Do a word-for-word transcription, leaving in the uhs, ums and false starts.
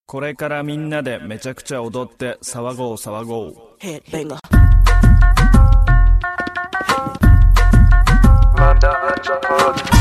これからみんなでめちゃくちゃ踊って騒ごう騒ごう。 Head banger. London, London,